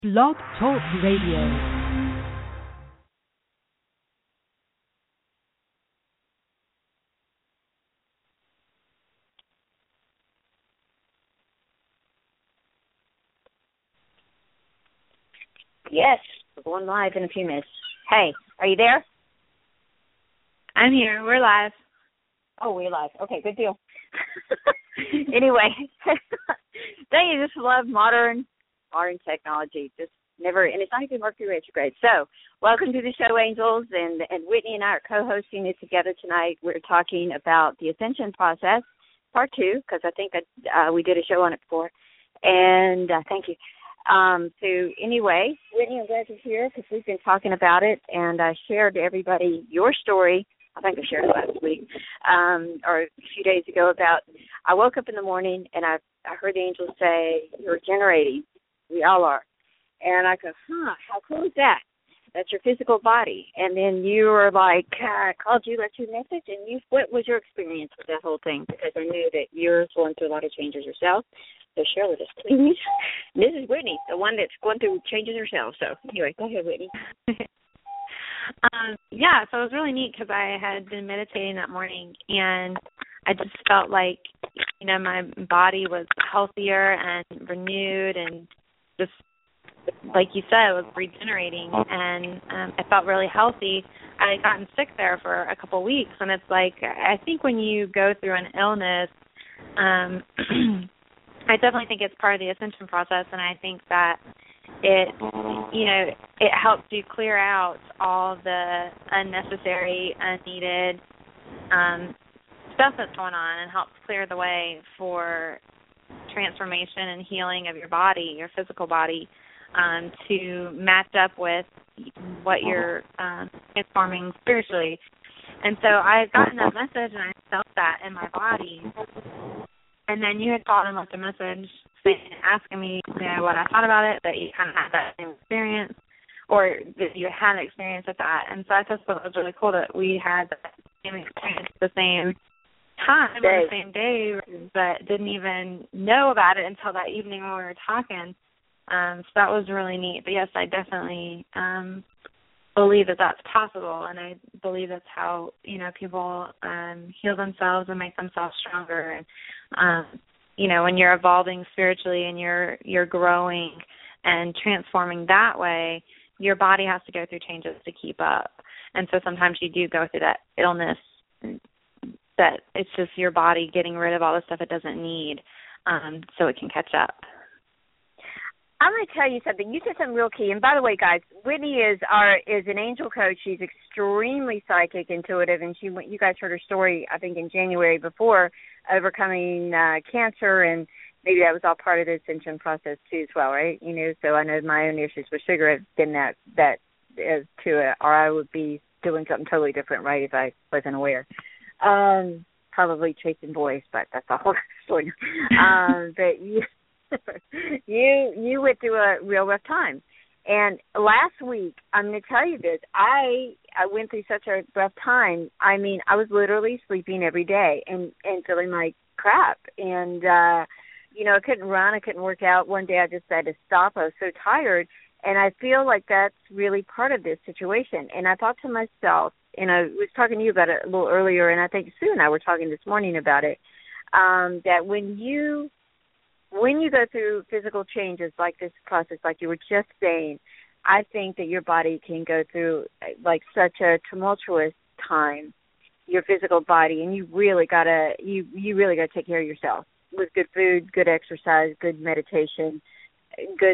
Blog Talk Radio. Yes, we're going live in a few minutes. Hey, are you there? I'm here. We're live. Oh, we're live. Okay, good deal. Anyway, don't you just love modern technology? Just never, and it's not even Mercury retrograde. So, welcome to the show, Angels, and Whitney and I are co-hosting it together tonight. We're talking about the Ascension process, part 2, because I think we did a show on it before. And thank you. So anyway, Whitney, I'm glad you're here because we've been talking about it, and I shared to everybody your story. I think I shared it last week or a few days ago about I woke up in the morning and I heard the angels say, "You're regenerating." We all are. And I go, how cool is that? That's your physical body. And then you were like, I called you, left you a message, and what was your experience with that whole thing? Because I knew that you're going through a lot of changes yourself. So share with us, please. This is Whitney, the one that's going through changes herself. So anyway, go ahead, Whitney. Yeah, so it was really neat because I had been meditating that morning, and I just felt like, my body was healthier and renewed and just, like you said, it was regenerating, and I felt really healthy. I had gotten sick there for a couple of weeks, and it's like, I think when you go through an illness, I definitely think it's part of the ascension process, and I think that it helps you clear out all the unnecessary, unneeded stuff that's going on, and helps clear the way for transformation and healing of your body, your physical body, to match up with what you're transforming spiritually. And so I had gotten that message, and I felt that in my body. And then you had called and left a message asking me, what I thought about it, that you kind of had that same experience, or that you had an experience with that. And so I just thought it was really cool that we had that same experience at the same time, on the same day, but didn't even know about it until that evening when we were talking. So that was really neat. But yes, I definitely believe that that's possible, and I believe that's how people heal themselves and make themselves stronger. And when you're evolving spiritually and you're growing and transforming that way, your body has to go through changes to keep up. And so sometimes you do go through that illness, that it's just your body getting rid of all the stuff it doesn't need, so it can catch up. I'm going to tell you something. You said something real key. And by the way, guys, Whitney is an angel coach. She's extremely psychic, intuitive, and you guys heard her story, I think, in January before, overcoming cancer, and maybe that was all part of the ascension process too, as well, right? So I know my own issues with sugar have been that as to it, or I would be doing something totally different, right, if I wasn't aware. Probably chasing boys, but that's a whole story. But you went through a real rough time. And last week, I'm going to tell you this, I went through such a rough time. I mean, I was literally sleeping every day and feeling like crap. And, I couldn't run. I couldn't work out. One day I just had to stop. I was so tired. And I feel like that's really part of this situation. And I thought to myself, and I was talking to you about it a little earlier, and I think Sue and I were talking this morning about it, that when you go through physical changes like this process, like you were just saying, I think that your body can go through like such a tumultuous time, your physical body, and you really gotta take care of yourself with good food, good exercise, good meditation, good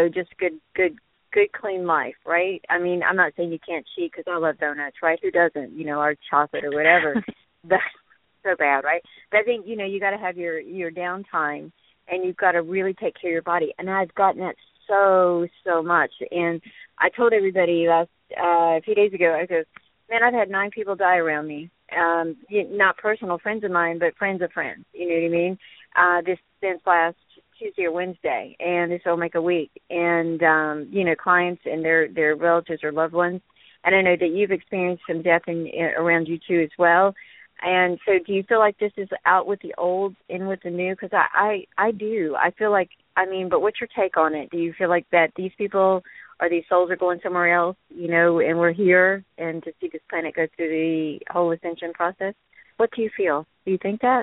clean life, right? I mean, I'm not saying you can't cheat because I love donuts, right? Who doesn't? Or chocolate or whatever. That's so bad, right? But I think you got to have your downtime. And you've got to really take care of your body. And I've gotten that so much. And I told everybody a few days ago, I go, man, I've had 9 people die around me. Not personal friends of mine, but friends of friends. You know what I mean? This since last Tuesday or Wednesday. And this will make a week. And, clients and their relatives or loved ones. And I know that you've experienced some death around you, too, as well. And so do you feel like this is out with the old, in with the new? Because I do. I feel like but what's your take on it? Do you feel like that these people or these souls are going somewhere else, and we're here and to see this planet go through the whole ascension process? What do you feel? Do you think that?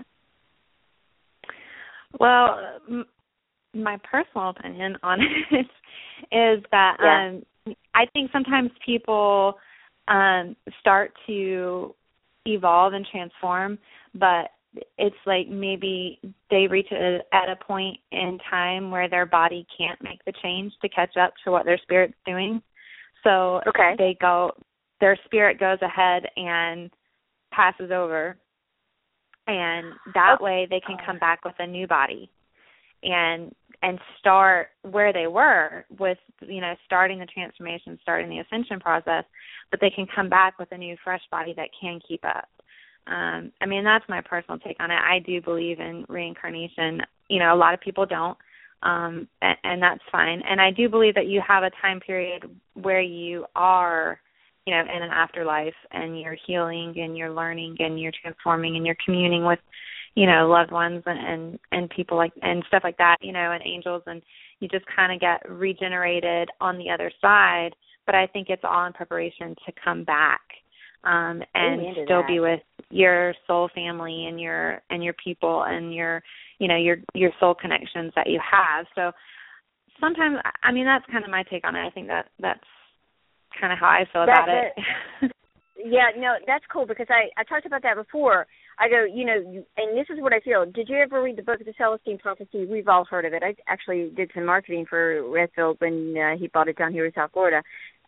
Well, my personal opinion on it is that I think sometimes people start to evolve and transform, but it's like maybe they reach at a point in time where their body can't make the change to catch up to what their spirit's doing. So their spirit goes ahead and passes over, and that way they can come back with a new body and start where they were with, starting the transformation, starting the ascension process, but they can come back with a new, fresh body that can keep up. That's my personal take on it. I do believe in reincarnation. A lot of people don't, and that's fine. And I do believe that you have a time period where you are, in an afterlife, and you're healing and you're learning and you're transforming and you're communing with, loved ones and people and stuff like that, and angels, and you just kind of get regenerated on the other side. But I think it's all in preparation to come back and still be with your soul family and your people and your soul connections that you have. So sometimes, that's kind of my take on it. I think that's kind of how I feel about it. Yeah, no, that's cool, because I talked about that before. I go, and this is what I feel. Did you ever read the book, The Celestine Prophecy? We've all heard of it. I actually did some marketing for Redfield when he bought it down here in South Florida.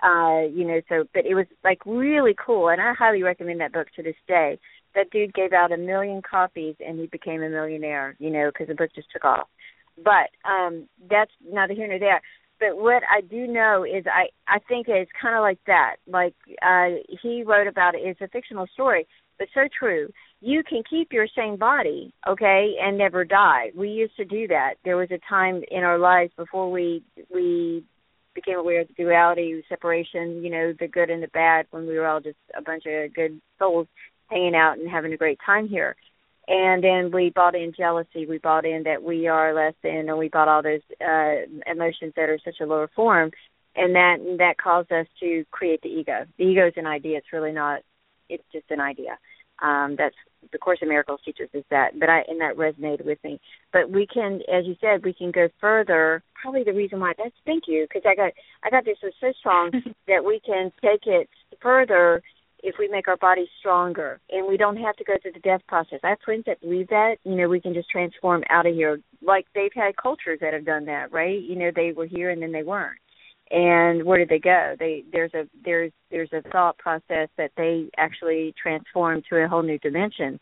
But it was like really cool, and I highly recommend that book to this day. That dude gave out 1 million copies, and he became a millionaire, because the book just took off. But that's neither here nor there. But what I do know is I think it's kind of like that. Like he wrote about it. It's a fictional story, but so true. You can keep your same body, okay, and never die. We used to do that. There was a time in our lives before we became aware of the duality, separation, the good and the bad, when we were all just a bunch of good souls hanging out and having a great time here. And then we bought in jealousy. We bought in that we are less than, and we bought all those emotions that are such a lower form, and that caused us to create the ego. The ego is an idea. It's really not. It's just an idea. That's the Course in Miracles teaches us that. And that resonated with me. But we can, as you said, we can go further. Probably the reason why. Thank you, because I got this was so strong that we can take it further if we make our bodies stronger, and we don't have to go through the death process. I have friends that believe that, we can just transform out of here. Like they've had cultures that have done that, right? They were here and then they weren't. And where did they go? There's a thought process that they actually transform to a whole new dimension.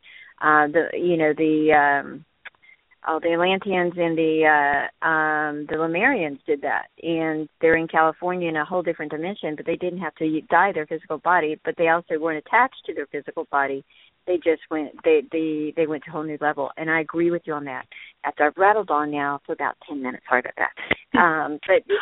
The Atlanteans and the Lemurians did that, and they're in California in a whole different dimension, but they didn't have to die their physical body, but they also weren't attached to their physical body. They just went they went to a whole new level, and I agree with you on that. After I've rattled on now for about 10 minutes, sorry about that.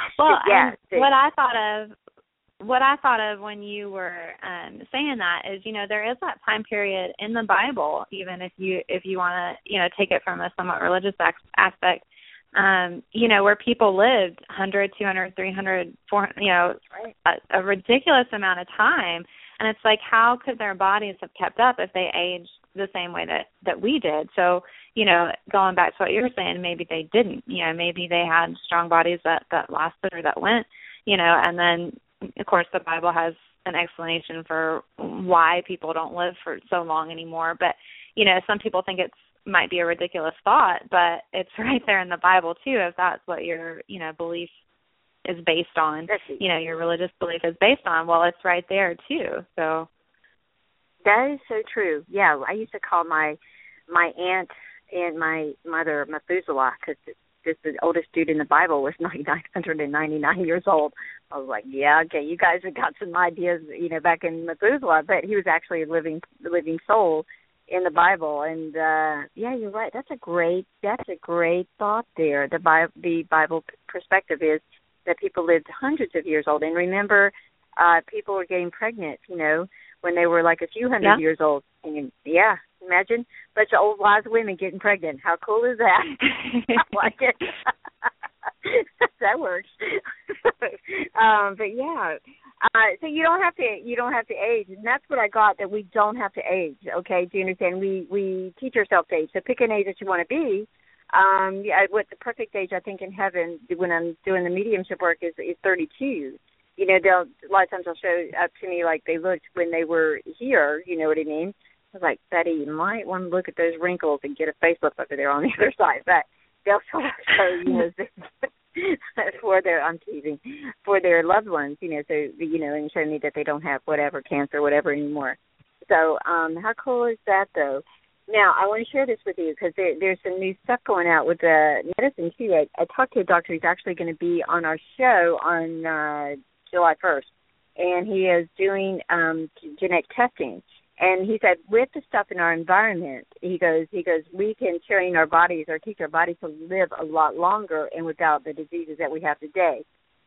What I thought of when you were saying that is, there is that time period in the Bible, even if you want to, take it from a somewhat religious aspect, where people lived 100, 200, 300, 400, a ridiculous amount of time. And it's like, how could their bodies have kept up if they aged the same way that we did? So, going back to what you were saying, maybe they didn't. Maybe they had strong bodies that lasted or that went, and then, of course, the Bible has an explanation for why people don't live for so long anymore. But, some people think it might be a ridiculous thought, but it's right there in the Bible, too, if that's what your, belief is based on, your religious belief is based on. Well, it's right there, too. So that is so true. Yeah, I used to call my aunt and my mother Methuselah, because the oldest dude in the Bible was 999 years old. I was like, yeah, okay, you guys have got some ideas, back in Methuselah, but he was actually a living soul in the Bible. And yeah, you're right. That's a great thought there. The Bible perspective is that people lived hundreds of years old. And remember, people were getting pregnant, when they were like a few hundred years old. And yeah, imagine a bunch of old wise women getting pregnant. How cool is that? I like it. That works. But yeah. So you don't have to age, and that's what I got, that we don't have to age. Okay, do you understand? We teach ourselves to age. So pick an age that you want to be. What the perfect age I think in heaven when I'm doing the mediumship work is 32. You know, a lot of times they'll show up to me like they looked when they were here. You know what I mean? I was like, Betty, you might want to look at those wrinkles and get a facelift over there on the other side. But they'll sort of show, you know, I'm teasing, for their loved ones, you know, so, you know, and show me that they don't have whatever, cancer, whatever anymore. So how cool is that, though? Now, I want to share this with you because there's some new stuff going out with the medicine, too. I talked to a doctor who's actually going to be on our show on July 1st, and he is doing genetic testing. And he said, with the stuff in our environment, he goes, we can train our bodies or teach our bodies to live a lot longer and without the diseases that we have today.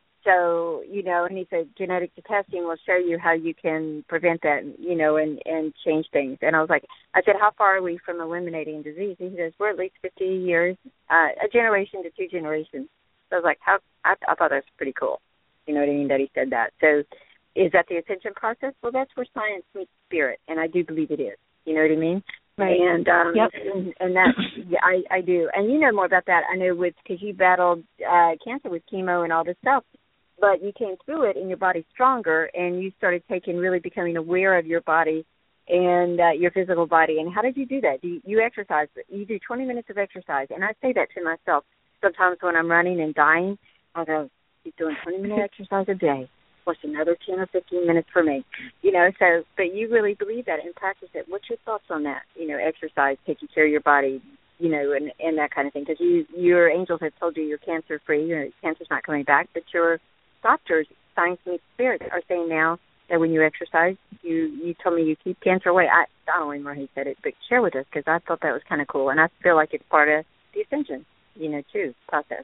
So, you know, and he said, genetic testing will show you how you can prevent that, you know, and change things. And I said, how far are we from eliminating disease? He says, we're at least 50 years, a generation to 2 generations. So I was like, I thought that was pretty cool. You know what I mean, that he said that. So is that the ascension process? Well, that's where science meets spirit, and I do believe it is. You know what I mean? Right. And yep. and that, yeah, I do. And you know more about that. I know because you battled cancer with chemo and all this stuff, but you came through it and your body's stronger, and you started becoming aware of your body and your physical body. And how did you do that? You exercise. You do 20 minutes of exercise, and I say that to myself sometimes when I'm running and dying. I go, keep doing 20-minute exercise a day. Plus another 10 or 15 minutes for me, you know, so, but you really believe that and practice it. What's your thoughts on that? You know, exercise, taking care of your body, you know, and that kind of thing, because your angels have told you you're cancer-free, your cancer's not coming back, but your doctors, science and spirit, are saying now that when you exercise, you told me you keep cancer away. I don't remember how he said it, but share with us, because I thought that was kind of cool, and I feel like it's part of the ascension, you know, too, process.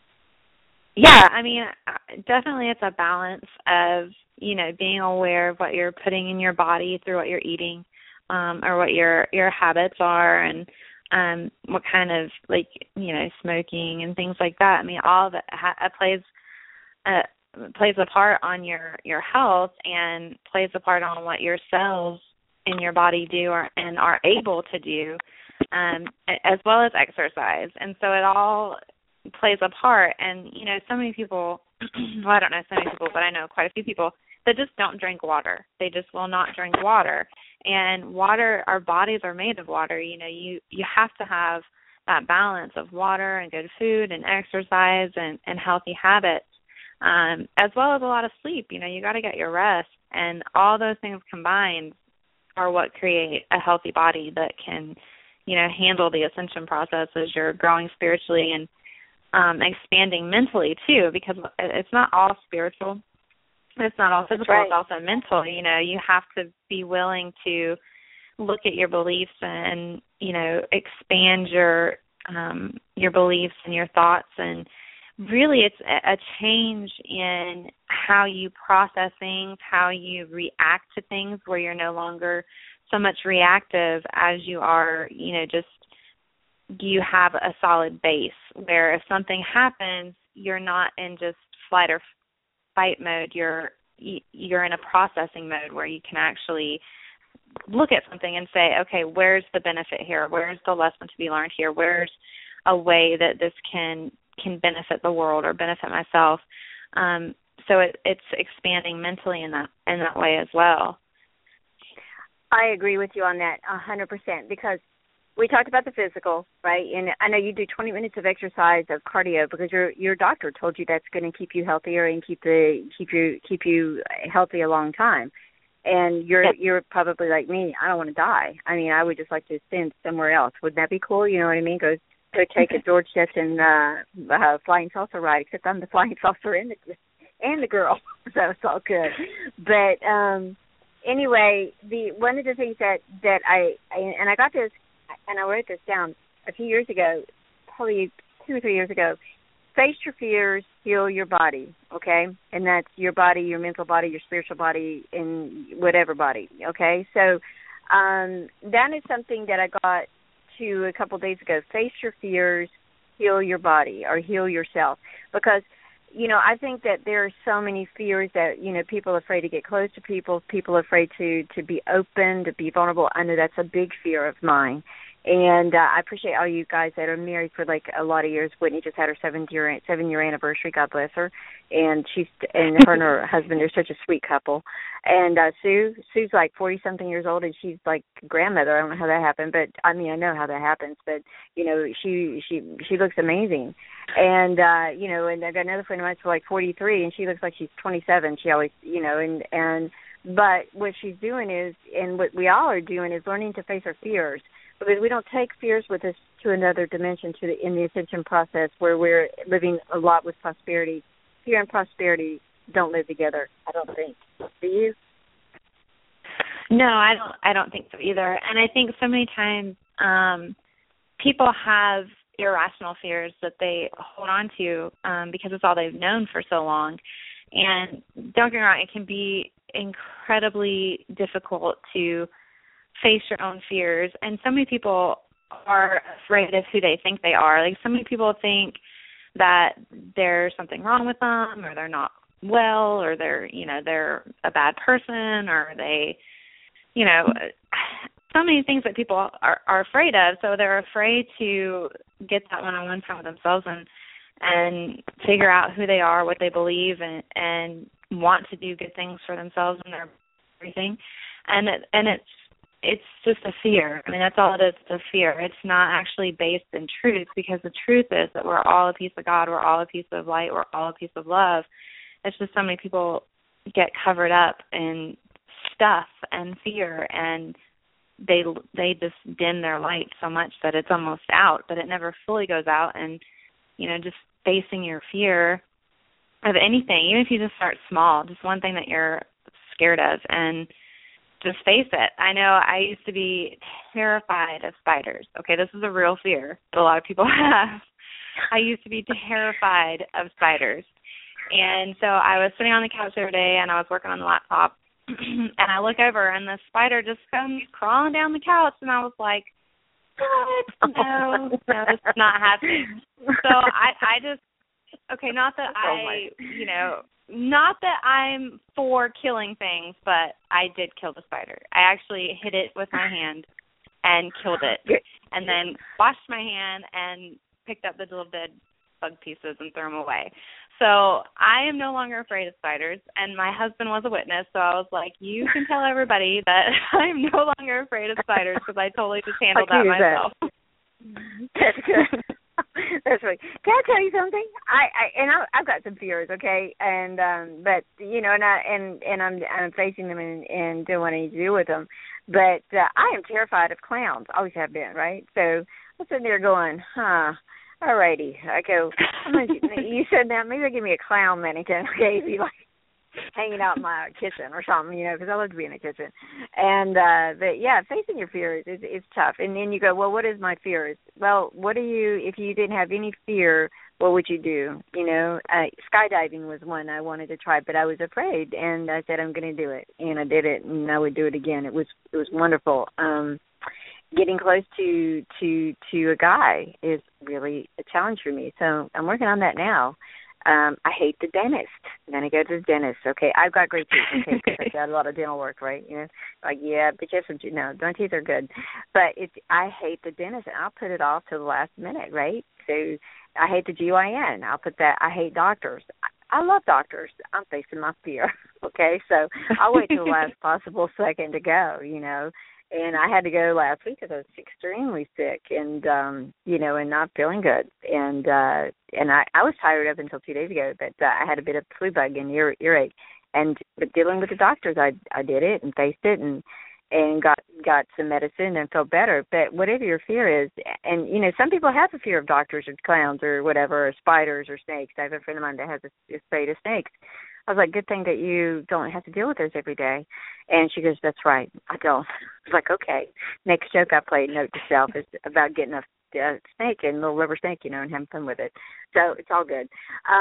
Yeah, I mean, definitely it's a balance of, you know, being aware of what you're putting in your body through what you're eating, or what your habits are, and what kind of, like, you know, smoking and things like that. I mean, all of it plays a part on your health and plays a part on what your cells in your body do and are able to do, as well as exercise. And so it all plays a part. And, you know, so many people, well, I don't know so many people, but I know quite a few people that just don't drink water. They just will not drink water. And water, our bodies are made of water. You know, you have to have that balance of water and good food and exercise and healthy habits, as well as a lot of sleep. You know, you got to get your rest. And all those things combined are what create a healthy body that can, you know, handle the ascension process as you're growing spiritually and expanding mentally too, because it's not all spiritual, it's not all physical, right. It's also mental. You know, you have to be willing to look at your beliefs and, you know, expand your beliefs and your thoughts, and really it's a change in how you process things, how you react to things, where you're no longer so much reactive as you are, you know, just you have a solid base where if something happens, you're not in just flight or fight mode. You're in a processing mode where you can actually look at something and say, okay, where's the benefit here? Where's the lesson to be learned here? Where's a way that this can benefit the world or benefit myself? So it's expanding mentally in that way as well. I agree with you on that 100%, because we talked about the physical, right? And I know you do 20 minutes of exercise, of cardio, because your doctor told you that's going to keep you healthier and keep you healthy a long time. And you're probably like me. I don't want to die. I mean, I would just like to ascend somewhere else. Wouldn't that be cool? You know what I mean? Go take a George Jetson flying saucer ride. Except I'm the flying saucer and the girl, so it's all good. But anyway, one of the things that I got this. And I wrote this down a few years ago, probably 2 or 3 years ago. Face your fears, heal your body, okay? And that's your body, your mental body, your spiritual body, and whatever body, okay? So that is something that I got to a couple of days ago. Face your fears, heal your body or heal yourself. Because, I think that there are so many fears that, people are afraid to get close to people are afraid to be open, to be vulnerable. I know that's a big fear of mine. And I appreciate all you guys that are married for like a lot of years. Whitney just had her 7-year anniversary. God bless her. And her and her husband are such a sweet couple. And Sue's like 40-something years old, and she's like grandmother. I don't know how that happened, but I know how that happens. But she looks amazing. And and I've got another friend of mine who's like 43, and she looks like she's 27. She always, but what she's doing is, and what we all are doing, is learning to face our fears. Because we don't take fears with us to another dimension in the ascension process where we're living a lot with prosperity. Fear and prosperity don't live together, I don't think. Do you? No, I don't think so either. And I think so many times people have irrational fears that they hold on to because it's all they've known for so long. And don't get me wrong, it can be incredibly difficult to face your own fears, and so many people are afraid of who they think they are. Like, so many people think that there's something wrong with them, or they're not well, or they're a bad person, or they, so many things that people are afraid of. So they're afraid to get that one-on-one time with themselves and figure out who they are, what they believe, and want to do good things for themselves and their everything. And it's just a fear. I mean, that's all it is, it's a fear. It's not actually based in truth, because the truth is that we're all a piece of God, we're all a piece of light, we're all a piece of love. It's just so many people get covered up in stuff and fear, and they just dim their light so much that it's almost out, but it never fully goes out. And, just facing your fear of anything, even if you just start small, just one thing that you're scared of, and just face it. I know I used to be terrified of spiders. Okay, this is a real fear that a lot of people have. I used to be terrified of spiders. And so I was sitting on the couch the other day, and I was working on the laptop, and I look over, and the spider just comes crawling down the couch, and I was like, what? No, it's not happening. So I just, okay, not that not that I'm for killing things, but I did kill the spider. I actually hit it with my hand and killed it, and then washed my hand and picked up the little dead bug pieces and threw them away. So I am no longer afraid of spiders, and my husband was a witness, so I was like, you can tell everybody that I'm no longer afraid of spiders, because I totally just handled that myself. That's good. That's right. Can I tell you something? I've got some fears, okay, and but I'm facing them and doing what I need to do with them. But I am terrified of clowns. Always have been, right? So I'm sitting there going, alrighty. I go, you said that, maybe give me a clown mannequin, okay? Be like hanging out in my kitchen or something, because I love to be in the kitchen. And but yeah, facing your fears is tough. And then you go, well, what is my fears? Well, if you didn't have any fear, what would you do? Skydiving was one I wanted to try, but I was afraid, and I said I'm going to do it, and I did it, and I would do it again. It was wonderful. Getting close to a guy is really a challenge for me, so I'm working on that now. I hate the dentist. I'm going to go to the dentist. Okay, I've got great teeth, okay, because I've got a lot of dental work, right? But my teeth are good. But I hate the dentist, and I'll put it off to the last minute, right? So I hate the GYN. I'll put that. I hate doctors. I love doctors. I'm facing my fear, okay? So I'll wait till the last possible second to go, And I had to go last week because I was extremely sick and and not feeling good. And I was tired up until 2 days ago, but I had a bit of flu bug and earache. But dealing with the doctors, I did it and faced it and got some medicine and felt better. But whatever your fear is, and some people have a fear of doctors or clowns or whatever, or spiders or snakes. I have a friend of mine that has a afraid of snakes. I was like, good thing that you don't have to deal with those every day. And she goes, that's right, I don't. I was like, okay. Next joke I played, note to self, is about getting a snake, and little rubber snake, and having fun with it. So it's all good.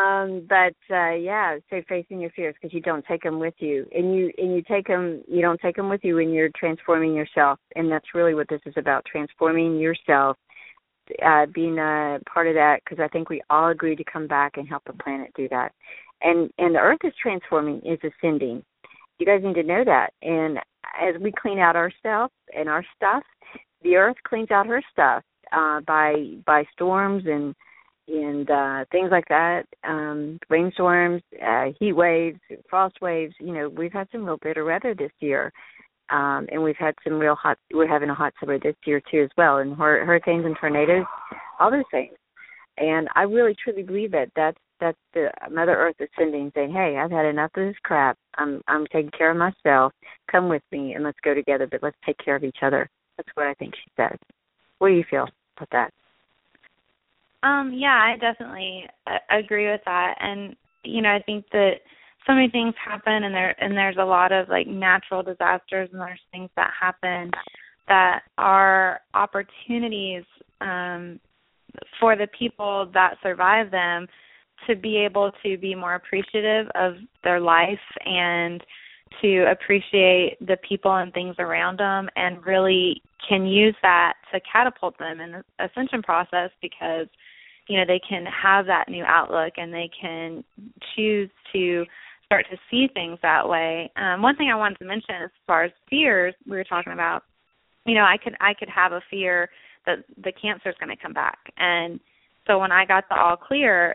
So facing your fears, because you don't take them with you. And you don't take them with you when you're transforming yourself. And that's really what this is about, transforming yourself being a part of that, because I think we all agreed to come back and help the planet do that. And the Earth is transforming, is ascending. You guys need to know that. And as we clean out ourselves and our stuff, the Earth cleans out her stuff by storms and things like that, rainstorms, heat waves, frost waves. We've had some real bitter weather this year, and we've had some real hot. We're having a hot summer this year too, as well, and hurricanes and tornadoes, all those things. And I really truly believe that that's the Mother Earth ascending, saying, "Hey, I've had enough of this crap. I'm taking care of myself. Come with me, and let's go together. But let's take care of each other." That's what I think she says. What do you feel about that? Yeah, I definitely agree with that. And, I think that so many things happen, and there's a lot of, like, natural disasters, and there's things that happen that are opportunities for the people that survive them to be able to be more appreciative of their life and to appreciate the people and things around them, and really can use that to catapult them in the ascension process, because they can have that new outlook and they can choose to start to see things that way. One thing I wanted to mention as far as fears we were talking about, I could have a fear that the cancer is going to come back. And so when I got the all clear,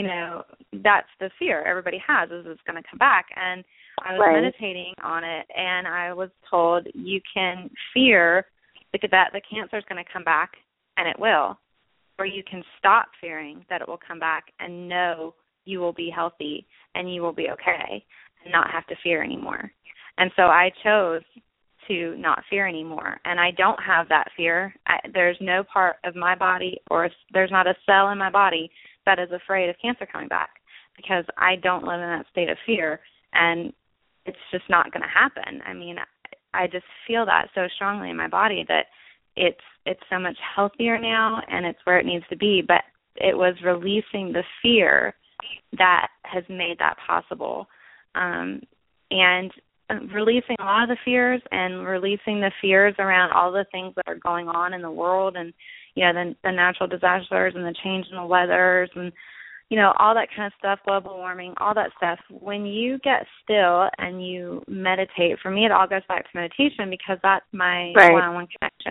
that's the fear everybody has, is it's going to come back. And I was meditating on it, and I was told you can fear that the cancer is going to come back, and it will. Or you can stop fearing that it will come back and know you will be healthy and you will be okay and not have to fear anymore. And so I chose to not fear anymore. And I don't have that fear. There's no part of my body, or there's not a cell in my body that is afraid of cancer coming back, because I don't live in that state of fear, and it's just not going to happen. I mean, I just feel that so strongly in my body that it's so much healthier now, and it's where it needs to be. But it was releasing the fear that has made that possible, and releasing a lot of the fears, and releasing the fears around all the things that are going on in the world, and the natural disasters and the change in the weathers, and all that kind of stuff, global warming, all that stuff. When you get still and you meditate, for me it all goes back to meditation, because that's my one-on-one connection.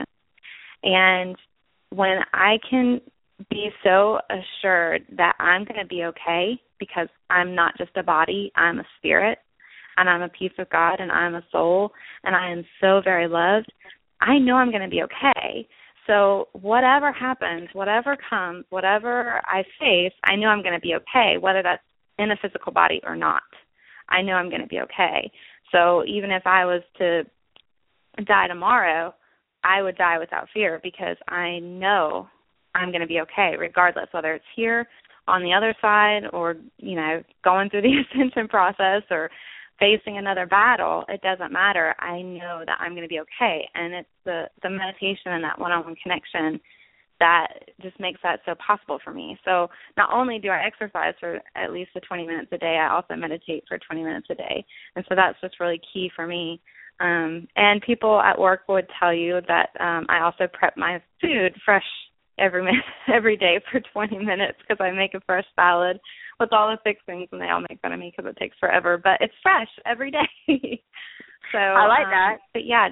And when I can be so assured that I'm going to be okay, because I'm not just a body, I'm a spirit, and I'm a piece of God, and I'm a soul, and I am so very loved, I know I'm going to be okay. So whatever happens, whatever comes, whatever I face, I know I'm going to be okay, whether that's in a physical body or not. I know I'm going to be okay. So even if I was to die tomorrow, I would die without fear, because I know I'm going to be okay, regardless, whether it's here on the other side, or, going through the ascension process, or facing another battle. It doesn't matter. I know that I'm going to be okay. And it's the meditation and that one-on-one connection that just makes that so possible for me. So not only do I exercise for at least 20 minutes a day, I also meditate for 20 minutes a day. And so that's just really key for me. And people at work would tell you that I also prep my food fresh every day for 20 minutes, because I make a fresh salad with all the fixings, and they all make fun of me because it takes forever, but it's fresh every day. So I like that. But yeah.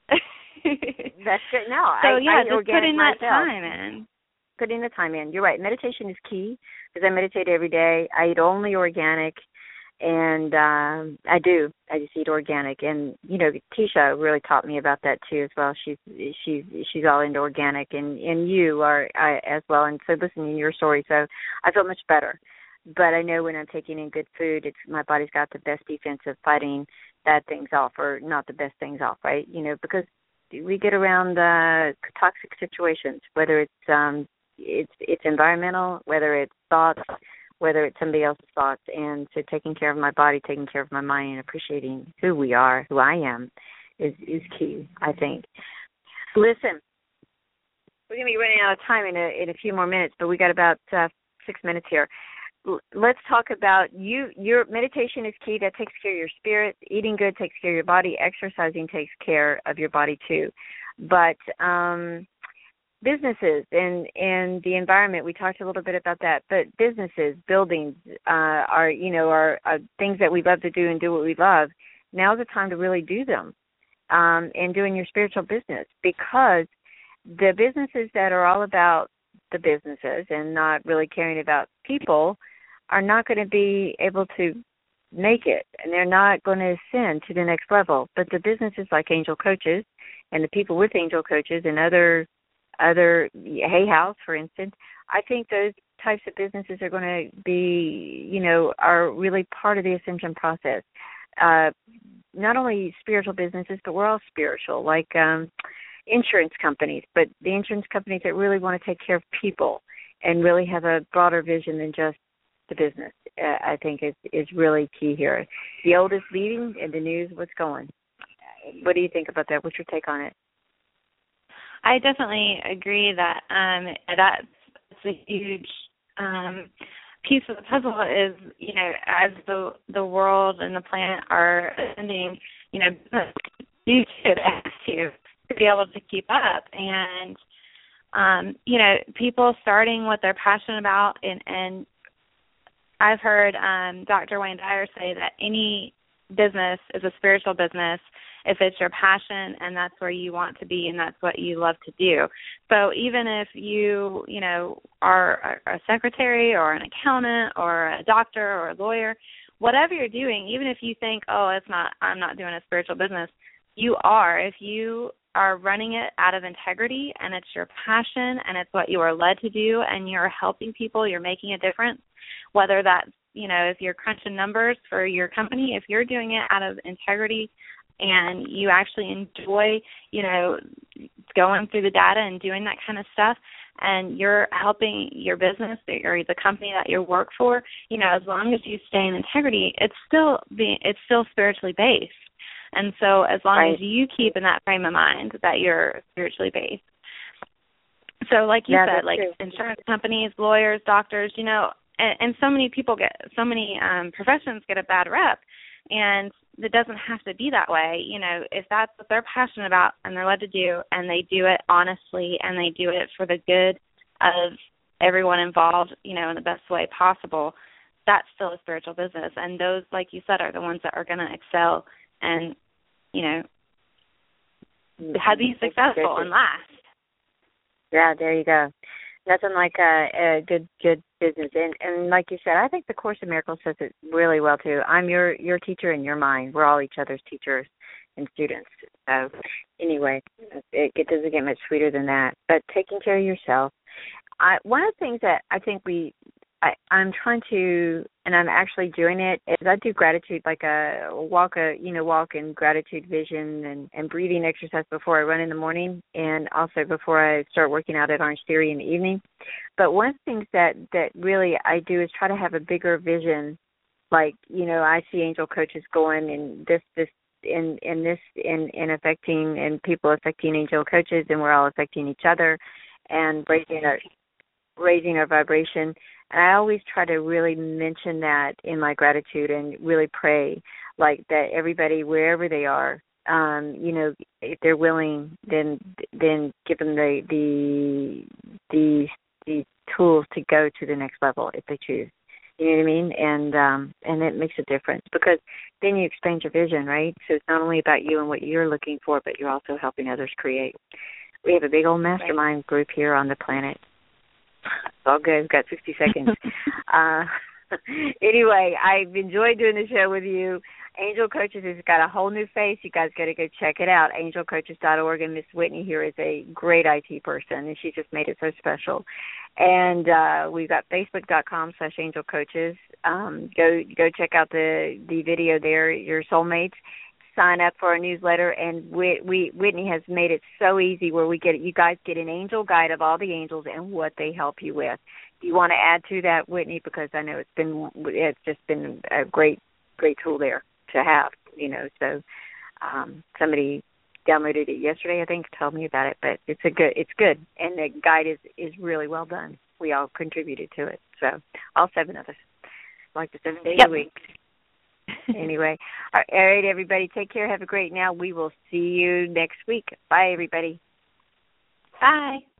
That's good. No, so yeah, just putting that myself. time in. Putting the time in. You're right. Meditation is key, because I meditate every day. I eat only organic, and I just eat organic. And Keisha really taught me about that too as well. She's all into organic, and you are as well. And so listening to your story, so I feel much better. But I know when I'm taking in good food, my body's got the best defense of fighting bad things off, or not the best things off, right? Because we get around toxic situations, whether it's environmental, whether it's thoughts, whether it's somebody else's thoughts. And so taking care of my body, taking care of my mind, and appreciating who we are, who I am, is key, I think. Listen, we're going to be running out of time in a few more minutes, but we got about 6 minutes here. Let's talk about your meditation is key. That takes care of your spirit. Eating good takes care of your body. Exercising takes care of your body too. But businesses and the environment. We talked a little bit about that, but businesses, buildings are things that we love to do and do what we love. Now's the time to really do them and doing your spiritual business, because the businesses that are all about the businesses and not really caring about people are not going to be able to make it, and they're not going to ascend to the next level. But the businesses like Angel Coaches and the people with Angel Coaches and other Hay House, for instance, I think those types of businesses are going to be, are really part of the ascension process. Not only spiritual businesses, but we're all spiritual, like insurance companies, but the insurance companies that really want to take care of people and really have a broader vision than just the business, I think is really key here. The old is leaving and the new is what's going. What do you think about that? What's your take on it? I definitely agree that that's a huge piece of the puzzle is, as the world and the planet are ascending, due to be able to keep up. And, people starting what they're passionate about. And I've heard Dr. Wayne Dyer say that any business is a spiritual business if it's your passion and that's where you want to be and that's what you love to do. So even if you, are a secretary or an accountant or a doctor or a lawyer, whatever you're doing, even if you think, I'm not doing a spiritual business, you are. If you are running it out of integrity and it's your passion and it's what you are led to do and you're helping people, you're making a difference, whether that's, if you're crunching numbers for your company, if you're doing it out of integrity and you actually enjoy, going through the data and doing that kind of stuff, and you're helping your business or the company that you work for, as long as you stay in integrity, it's still spiritually based. And so as long as you keep in that frame of mind that you're spiritually based. So like you said, like true. Insurance companies, lawyers, doctors, and so many people professions get a bad rep, and it doesn't have to be that way. If that's what they're passionate about and they're led to do, and they do it honestly and they do it for the good of everyone involved, in the best way possible, that's still a spiritual business. And those, like you said, are the ones that are going to excel and, be successful and last. Yeah, there you go. Nothing like a good business. And like you said, I think the Course in Miracles says it really well, too. I'm your teacher and you're mine. We're all each other's teachers and students. So anyway, it doesn't get much sweeter than that. But taking care of yourself. One of the things that I think I'm trying to, and I'm actually doing it, is I do gratitude, like a walk in gratitude vision and breathing exercise before I run in the morning, and also before I start working out at Orange Theory in the evening. But one of the things that really I do is try to have a bigger vision. Like, I see Angel Coaches going and this in affecting, and people affecting Angel Coaches, and we're all affecting each other and raising our vibration. And I always try to really mention that in my gratitude and really pray, like that everybody, wherever they are, if they're willing, then give them the tools to go to the next level if they choose. You know what I mean? And it makes a difference, because then you expand your vision, right? So it's not only about you and what you're looking for, but you're also helping others create. We have a big old mastermind group here on the planet. It's all good. We've got 60 seconds. Anyway, I've enjoyed doing the show with you. Angel Coaches has got a whole new face. You guys got to go check it out, angelcoaches.org. And Miss Whitney here is a great IT person, and she just made it so special. And we've got facebook.com/angelcoaches. Go check out the video there, Your Soulmates. Sign up for our newsletter, and Whitney has made it so easy where you guys get an angel guide of all the angels and what they help you with. Do you want to add to that, Whitney? Because I know it's just been a great tool there to have. So somebody downloaded it yesterday, I think, told me about it. But it's good, and the guide is really well done. We all contributed to it, so all 7 of us, like the 7 days a week. Anyway, all right, everybody, take care. Have a great now. We will see you next week. Bye, everybody. Bye.